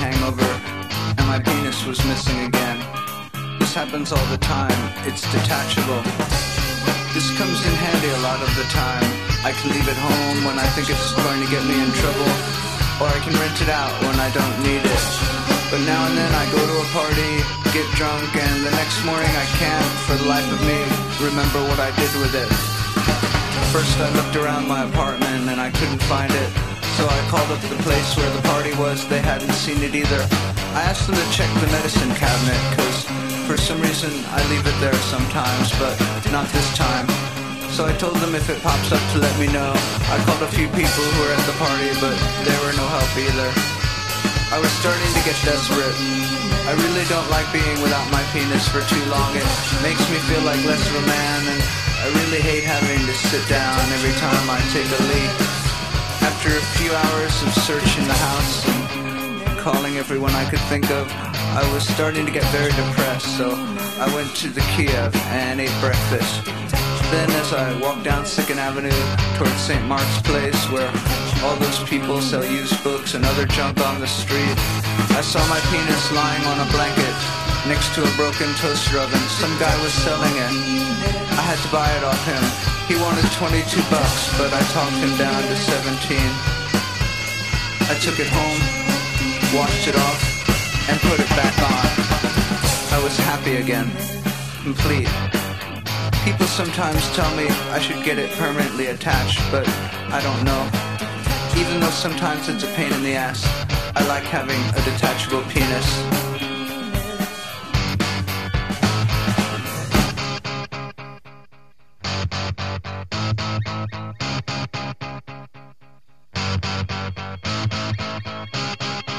hangover, and my penis was missing again. This happens all the time, it's detachable. This comes in handy a lot of the time. I can leave it home when I think it's going to get me in trouble, or I can rent it out when I don't need it. But now and then I go to a party, get drunk, and the next morning I can't, for the life of me, remember what I did with it. First I looked around my apartment and I couldn't find it, so I called up the place where the party was. They hadn't seen it either. I asked them to check the medicine cabinet, cause for some reason I leave it there sometimes, but not this time. So I told them if it pops up to let me know. I called a few people who were at the party, but they were no help either. I was starting to get desperate. I really don't like being without my penis for too long. It makes me feel like less of a man, and I really hate having to sit down every time I take a leak. After a few hours of searching the house and calling everyone I could think of, I was starting to get very depressed, so I went to the Kiev and ate breakfast. Then as I walked down 2nd Avenue towards St. Mark's Place, where all those people sell used books and other junk on the street, I saw my penis lying on a blanket next to a broken toaster oven. Some guy was selling it. I had to buy it off him. He wanted $22, but I talked him down to 17. I took it home, washed it off, and put it back on. I was happy again, complete. People sometimes tell me I should get it permanently attached, but I don't know. Even though sometimes it's a pain in the ass, I like having a detachable penis.